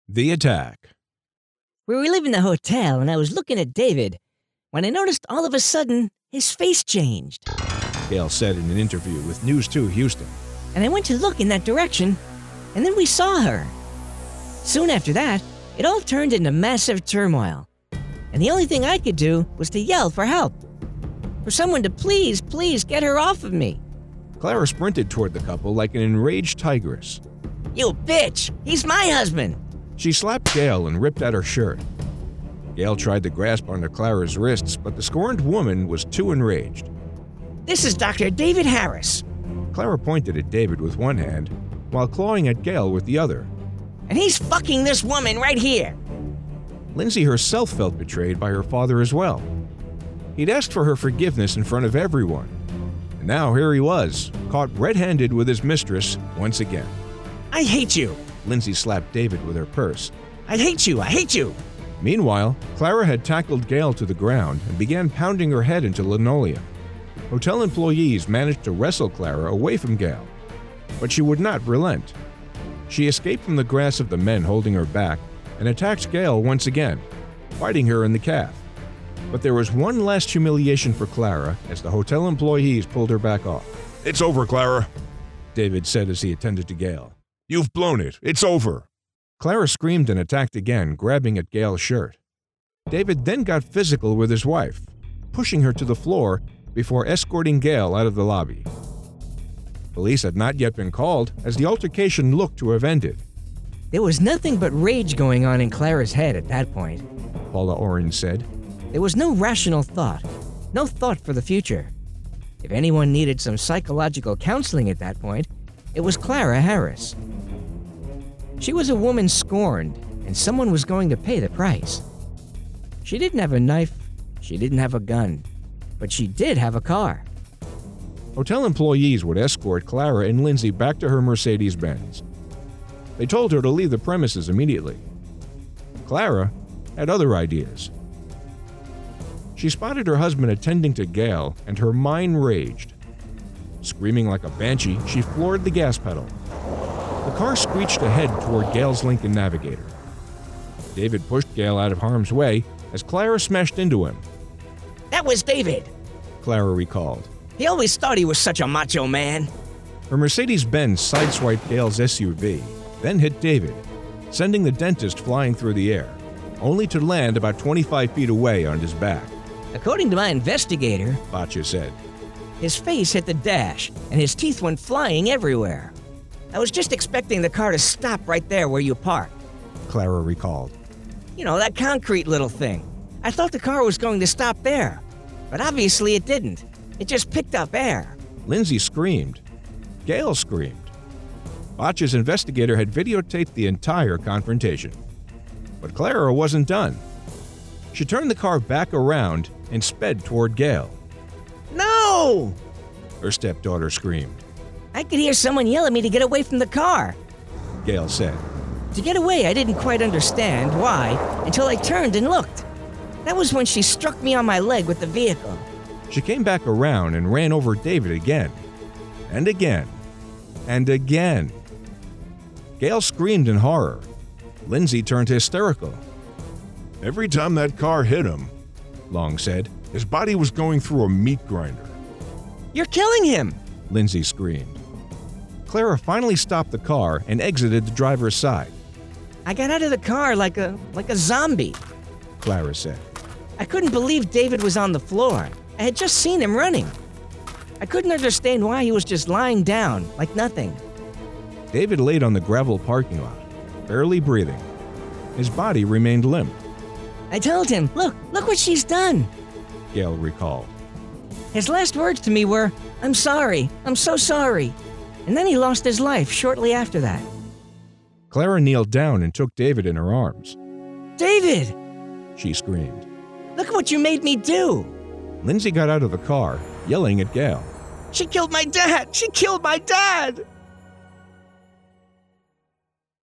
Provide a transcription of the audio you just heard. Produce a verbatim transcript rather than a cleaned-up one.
The Attack. We were leaving the hotel, and I was looking at David when I noticed all of a sudden his face changed. Gale said in an interview with News two Houston. And I went to look in that direction, and then we saw her. Soon after that, it all turned into massive turmoil. And the only thing I could do was to yell for help. For someone to please, please get her off of me. Clara sprinted toward the couple like an enraged tigress. You bitch! He's my husband! She slapped Gale and ripped at her shirt. Gale tried to grasp onto Clara's wrists, but the scorned woman was too enraged. This is Doctor David Harris. Clara pointed at David with one hand, while clawing at Gale with the other. And he's fucking this woman right here. Lindsay herself felt betrayed by her father as well. He'd asked for her forgiveness in front of everyone. And now here he was, caught red-handed with his mistress once again. I hate you. Lindsay slapped David with her purse. I hate you, I hate you. Meanwhile, Clara had tackled Gale to the ground and began pounding her head into linoleum. Hotel employees managed to wrestle Clara away from Gale, but she would not relent. She escaped from the grasp of the men holding her back and attacked Gale once again, biting her in the calf. But there was one last humiliation for Clara as the hotel employees pulled her back off. "It's over, Clara," David said as he attended to Gale. "You've blown it. It's over." Clara screamed and attacked again, grabbing at Gale's shirt. David then got physical with his wife, pushing her to the floor before escorting Gale out of the lobby. Police had not yet been called as the altercation looked to have ended. There was nothing but rage going on in Clara's head at that point. Paula Orange said. There was no rational thought, no thought for the future. If anyone needed some psychological counseling at that point, it was Clara Harris. She was a woman scorned, and someone was going to pay the price. She didn't have a knife, she didn't have a gun, but she did have a car. Hotel employees would escort Clara and Lindsay back to her Mercedes-Benz. They told her to leave the premises immediately. Clara had other ideas. She spotted her husband attending to Gale, and her mind raged. Screaming like a banshee, she floored the gas pedal. The car screeched ahead toward Gale's Lincoln Navigator. David pushed Gale out of harm's way as Clara smashed into him. That was David, Clara recalled. He always thought he was such a macho man. Her Mercedes-Benz sideswiped Gale's S U V, then hit David, sending the dentist flying through the air, only to land about twenty-five feet away on his back. According to my investigator, Baccia said, his face hit the dash and his teeth went flying everywhere. I was just expecting the car to stop right there where you parked. Clara recalled. You know, that concrete little thing. I thought the car was going to stop there, but obviously it didn't. It just picked up air. Lindsay screamed. Gale screamed. Baccia's investigator had videotaped the entire confrontation. But Clara wasn't done. She turned the car back around and sped toward Gale. No! Her stepdaughter screamed. I could hear someone yell at me to get away from the car. Gale said. To get away, I didn't quite understand why until I turned and looked. That was when she struck me on my leg with the vehicle. She came back around and ran over David again, and again, and again. Gale screamed in horror. Lindsay turned hysterical. "Every time that car hit him," Long said, "his body was going through a meat grinder." You're killing him! Lindsay screamed. Clara finally stopped the car and exited the driver's side. I got out of the car like a like a zombie. Clara said. I couldn't believe David was on the floor. I had just seen him running. I couldn't understand why he was just lying down like nothing. David laid on the gravel parking lot, barely breathing. His body remained limp. I told him, look, look what she's done. Gale recalled. His last words to me were, I'm sorry, I'm so sorry. And then he lost his life shortly after that. Clara kneeled down and took David in her arms. David! She screamed. Look at what you made me do! Lindsay got out of the car, yelling at Gale. She killed my dad! She killed my dad!